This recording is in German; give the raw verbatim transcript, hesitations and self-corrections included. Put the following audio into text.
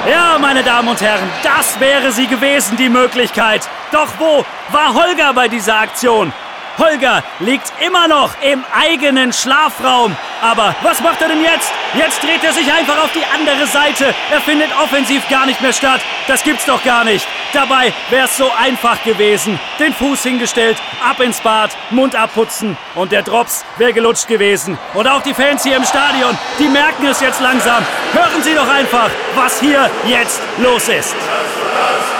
Ja, meine Damen und Herren, das wäre sie gewesen, die Möglichkeit. Doch wo war Holger bei dieser Aktion? Holger liegt immer noch im eigenen Schlafraum. Aber was macht er denn jetzt? Jetzt dreht er sich einfach auf die andere Seite. Er findet offensiv gar nicht mehr statt. Das gibt's doch gar nicht. Dabei wäre es so einfach gewesen. Den Fuß hingestellt, ab ins Bad, Mund abputzen und der Drops wäre gelutscht gewesen. Und auch die Fans hier im Stadion, die merken es jetzt langsam. Hören Sie doch einfach, was hier jetzt los ist.